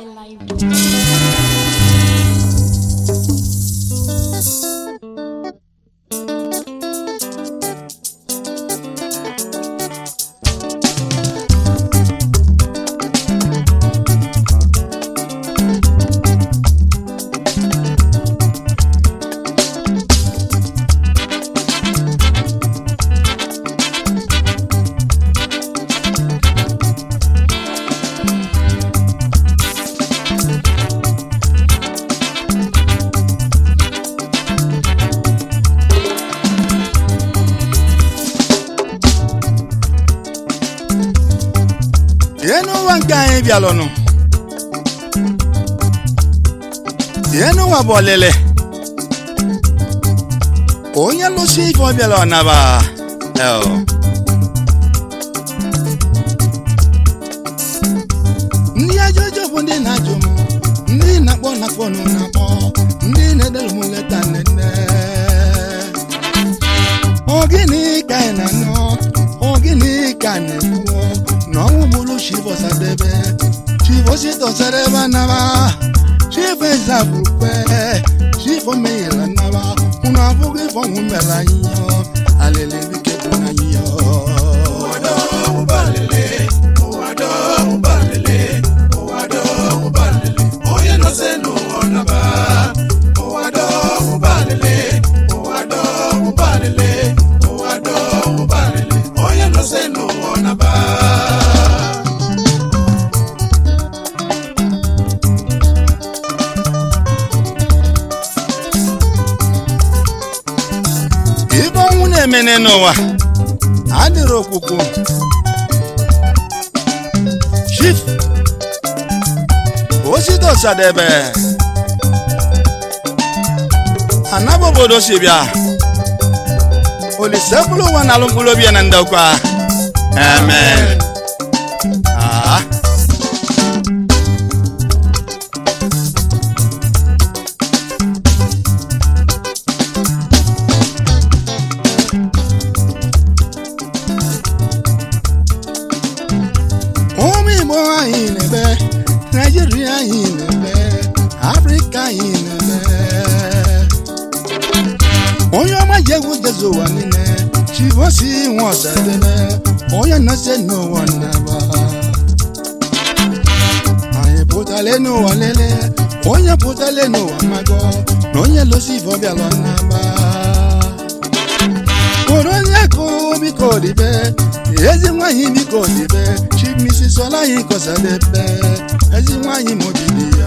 Bialono Yeno wa bolele Onya lo si fo bialona ba Ndi ajojo bonde na jomo Ndi na bona kono na po Ndi ne del muleta nene Ogini kaina no Ogini kane po No mulu shivo sa bebe Shivo si to sereba nava Shivo sa brupe Shivo me la nava Una bugi fo umela yo Alele bike kuna yo Oado ubalele Oado ubalele Oado ubalele Oye no se no onaba Oado ubalele Oado ubalele Oado ubalele Oye no se no onaba Menenowa adiro kuku Chief Osito sadebe Anabo bodo sibia Oli sebulu wana lumbulo bia nandokwa Amen Nigeria inebe, Africa inebe. Oya ma jewu jezo wanine, chivosi won sadebe. Oya na se no one never. Aye potale no walele, oya potale no amago. Oya lo si fo bia lo naba. Koronya ko bi ko dibe, ezi mwa hi bi ko dibe. Chief Mrs. Ola hi ko sadebe. Ezi wanyi mobidia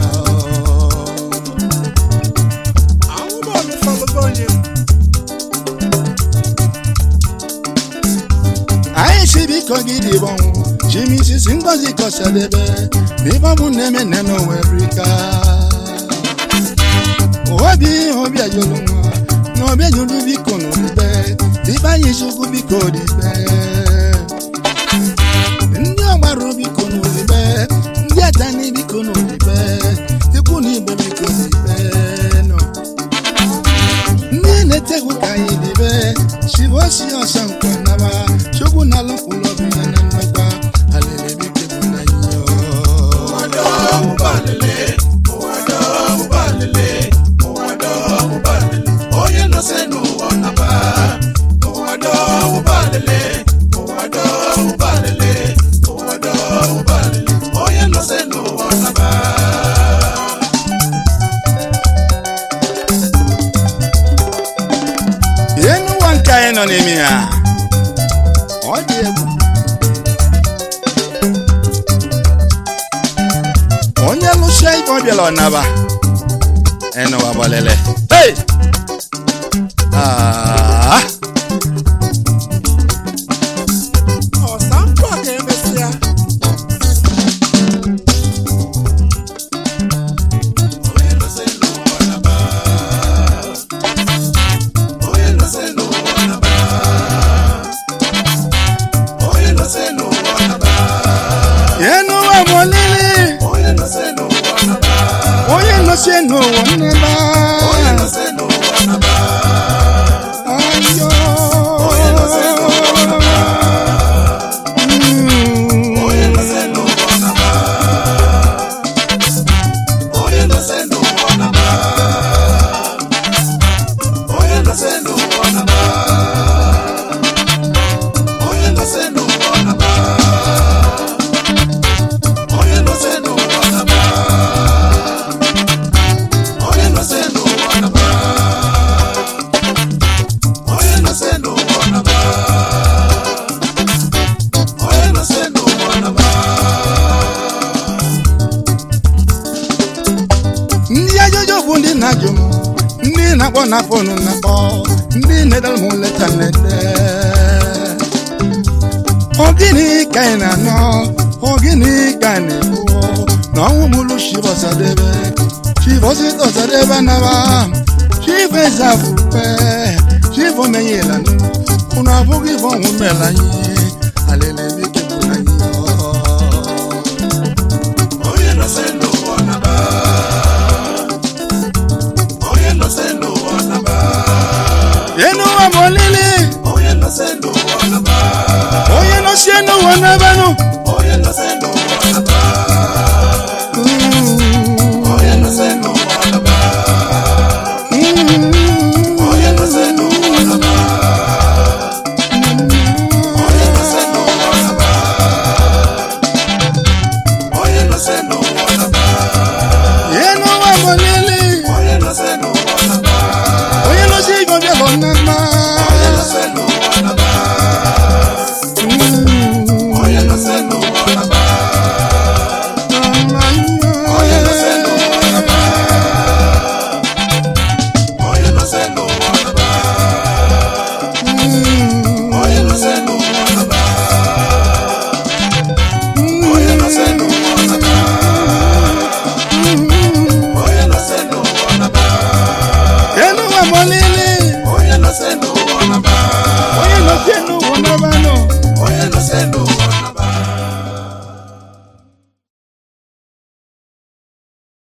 Awu bo mi fo bonye Ai si bi ko gidi bon Jimi si singozi ko sadebe Mi ba mu neme neno Africa Obi ayolunwa No be yulu bi ko no be Di ba yisugu bi ko di be Ndi amaru bi ko no be Tani biko no dibe Tikuni biko dibe no Nene tegu kai dibe Shivosi osan kwa nama Shogu na lonkulo biya na nagba Alele biko kuna yo Owado ubalele Owado ubalele Owado ubalele Oye no se no wanaba Owado ubalele Owado ubalele Owado ubalele Oye no se no wanaba Yenu wanka eno nemia Ojebu Onye lu shei kobielo naba Eno wabalele Hey Osampo ke mesia Se no wanaba Oye no se no wanaba Ayo Oye no se no wanaba Oye no se no wanaba na fonu na kpọ ndị nedal mụ leta nede ogini ka ị na-anọ ogini ka ị na-ekwu na ọnwụ mụlụ Chivosadebe Chivositosadebe naba Chivesafukwe Chivomenyela unu abụghị ife ọnwụ mela anyị alelebike bụ na anyị onye nọse n'ụwa naba onye nọse n'ụwa naba yenuwa molili